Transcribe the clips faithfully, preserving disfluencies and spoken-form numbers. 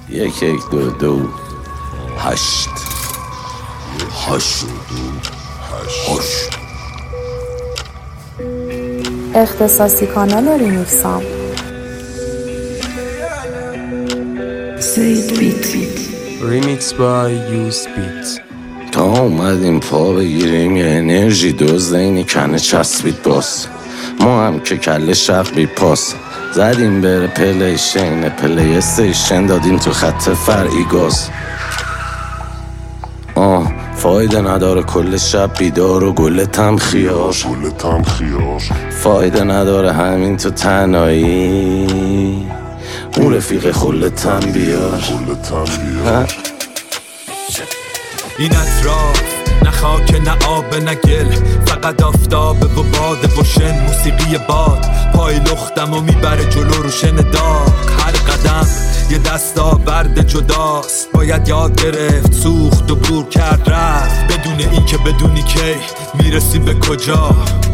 یک یک دو دو هشت هشت هشت. اختصاصی کانال ریمیکسام. سید بیت ریمیکس بای یوز بیت. تا اومدیم پا بگیریم یه انرژی دوز اینی کنه چسبید باز. ما هم که کله شق بی پاس زدیم بره پلیشن پلی استیشن دادیم تو خط فرعی گاز. آه فایده نداره کل شب بیدار و گل تم خیار. فایده نداره همین تو تنهایی اون رفیق خلتم بیار. این اطراف نه خاک نه آب نه گل، فقط آفتاب و باد و شن. موسیقی باد پای لختم و میبره جلو رو شن داغ. هر قدم یه دستاورد جداست، باید یاد گرفت سوخت و بور کرد رفت، بدون این که بدونی کی میرسی به کجا.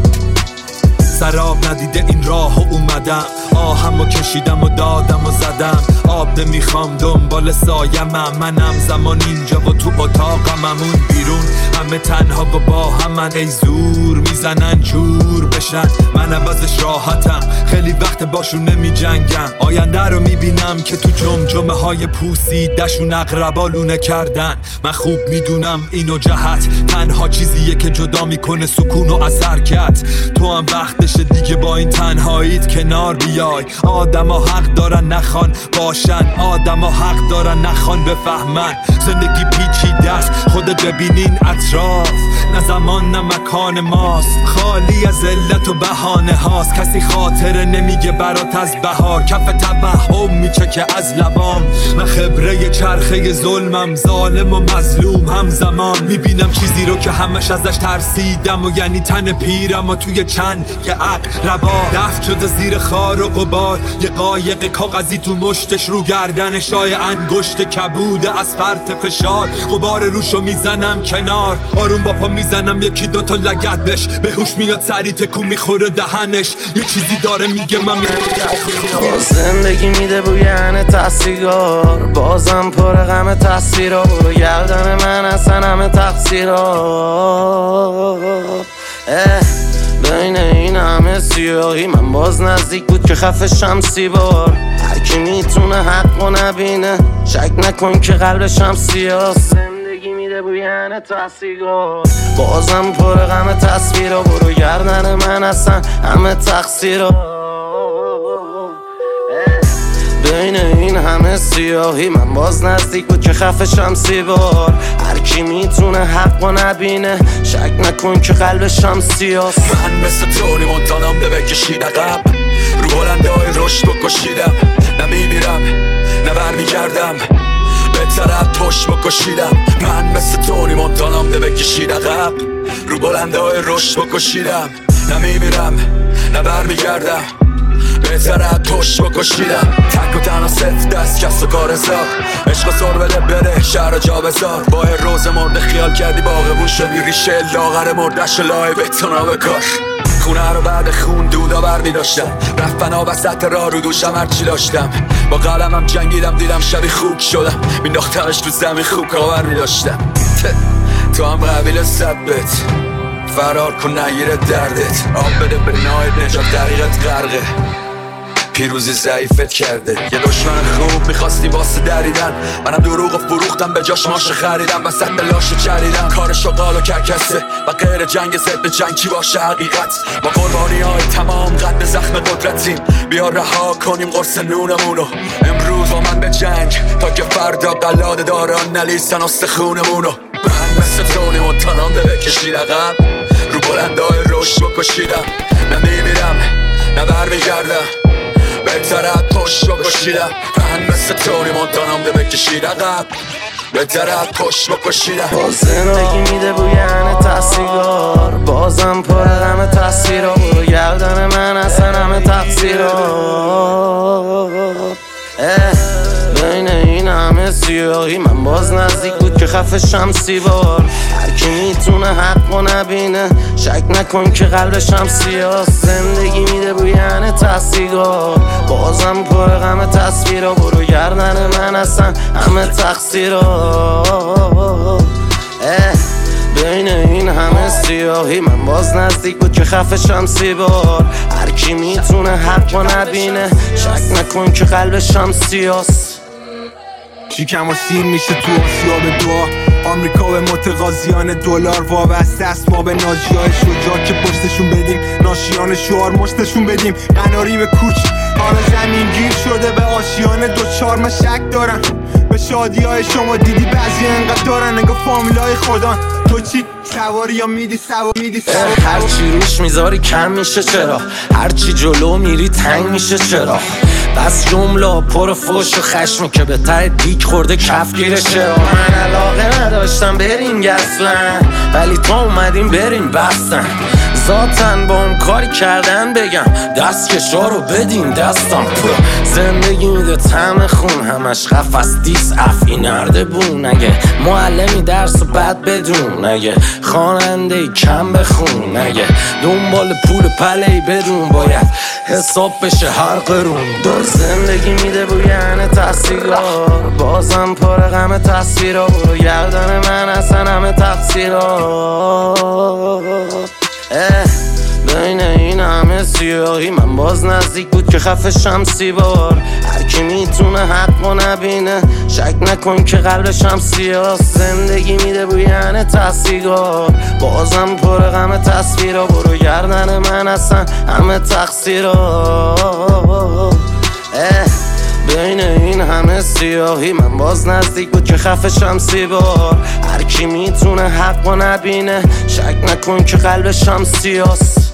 سراب ندیده این راه و اومدم، آهم و کشیدم و دادم و زدم. آب نمیخوام دنبال سایمم، منم زمان اینجا و تو اتاقم همون بیرون. همه تنها و با همن، ای زور میزنن جور بشن، من عوضش راحتم. خیلی وقت باشون نمی جنگم، آینده رو میبینم که تو جمجمه های پوسیدشون اقربا لونه کردن. من خوب میدونم اینو جهت تنها چیزیه که جدا میکنه سکون و از حرکت. تو هم وقتشه دیگه با این تنهاییت کنار بیای. آدم ها حق دارن نخوان باشن، آدم ها حق دارن نخوان بفهمن. زندگی پیچیده است، خودت ببینین اطراف، نه زمان نه مکان ماست. خالی از علت و بهانه هاست، کسی خاطره نمیگه برات از بهار. کف توهم میچکه از لبام، من خبره چرخه ظلمم. ظالم و مظلوم همزمان، میبینم چیزی رو که همش ازش ترسیدم. و یعنی تن پیرم و توی چند که اقربا دفت شده زیر خار و غبار. یه قایق کاغذی تو مشتش رو گردنش، شای انگشت کبوده از فرط فشار. غبار روشو میزنم کنار، آروم با پا میزنم یکی دوتا لگد بش. به هوش میاد سری تکون میخوره دهنش، یه چیزی داره میگه من باز زندگی میده بویانه تحصیلگار، بازم پر غم تصویرها. برو گردن من اصلا همه تقصیرها. بین این همه سیاهی من باز نزدیک بود که خفه شمسی بار. هرکی میتونه حق و نبینه، شک نکن که قلبش هم سیاست. زندگی میده بویانه تحصیلگار، بازم پر غم تصویرها. برو گردن من اصلا همه تقصیرها. بین این همه سیاهی من باز نزدیک بود که خفه شمسی بار. هرکی میتونه حق و نبینه، شک نکن که قلبش هم سیاست. من مثل تونی مونتانام ده بکشید عقب، رو بلنده های رشد بکشیدم. نمیمیرم نه برمیگردم، بهتره پشت بکشیدم. من مثل تونی مونتانام ده بکشید عقب، رو بلنده های رشد بکشیدم. نمیمیرم نه برمیگردم، بهتره پشت بکشیدم. تک و تنها صفت دست کس و کار حساب، عشق سر بده بره شهر جا بزار. با روز مرده خیال کردی باغبون شدی، ریشه لاغر مردش لای بتونا بکار. خونه رو بعد خون دودا برمی داشتم، رفت فنا وسط راه رو دوشم هرچی داشتم. با قلمم جنگیدم دیدم شبی خوک شدم، مینداختمش تو زمین خوک آور می داشتم. تو هم قبیل ثبت فرار کن نگیره دردت، آب بده به نایت نجات دقیقت غرقه. پیروزی ضعیفت کرده یه دشمن خوب میخواستی واسه دریدن، منم دروغ و فروختم به جاش ماش خریدم. وسط لاشو چریدم، کار شغال و کرکسه و غیر جنگ ضد جنگ کی باشه حقیقت. ما قربانی های تمام قد زخم قدرتیم، بیا رها کنیم قرص نونمونو. امروز با من به جنگ تا که فردا قلاده داران نلیسن استخونمونو. من مثل تونی مونتانام ده بکشید عقب، رو بلنده های رشد بکشیدم. نمیمیرم نه برمیگردم، بهتره پشت بکشیدم. من مثل تونی مونتانام ده بکشید عقب، بهتره پشت بکشیدم. باز زندگی میده بویانه تحصیلگار، بازم پر غم تصویرها. برو گردن من اصلا همه تقصیرها. بین این همه سیاهی من باز نزدیک بود که که خفه شمسی بار. هر کی میتونه حق و نبینه شک نکن که قلبش هم سیاست. زندگی میده بوی یعنی تحصیلات بازم پر غم تصویرها. برو گردن من اصلا همه تقصیرات. بین این همه سیاهی من باز نزدیک بود که خفه شمسی بار. هر کی میتونه حق و نبینه شک نکن که قلبش هم سیاست. شیکم و سیر میشه تو آسیاب دعا. آمریکا به متقاضیان دلار وابسته است. ما به ناجیای شجاع که پشتشون بدیم، ناشیان شعار مشتشون بدیم. قناری به کوچ حالا زمین گیر شده به آشیان دوچار. من شک دارم به شادی های شما دیدی بعضی انقدر دارن نگاه فامیل های خودان. تو چی سواری یا میدی سوا میدی سوا؟ هرچی روش میذاری کم میشه چرا؟ هرچی جلو میری تنگ میشه چرا؟ بس جمله پر فوش و خشمی که به ته دیگ خورده کفگیره چرا؟ من علاقه نداشتم بریم گسلن ولی تا اومدیم بریم بستن. ذاتن با هم کاری کردن بگم دست کشا رو بدین دستم. زندگی میده طعم خون همش قفس دیس افی نرده بون. اگه معلمی درس و بد بدون، اگه خواننده کم بخون، اگه دنبال پول پلهی بدون باید حساب بشه هر قرون. دور زندگی میده بوی یعنی تحصیلات بازم پر غم تصویرها. برو گردن من اصلا همه تقصیرات. بین این همه سیاهی من باز نزدیک بود که خفه شمسی بار. هر کی میتونه حق و نبینه شک نکن که قلبش هم سیاست. زندگی میده بوی یعنی تحصیلات بازم پر غم تصویرها. برو گردن من اصلا همه تقصیرات. بین این همه سیاهی من باز نزدیک بود که خفه شمسی بار. هر کی میتونه حق و نبینه شک نکن که قلبش هم سیاست.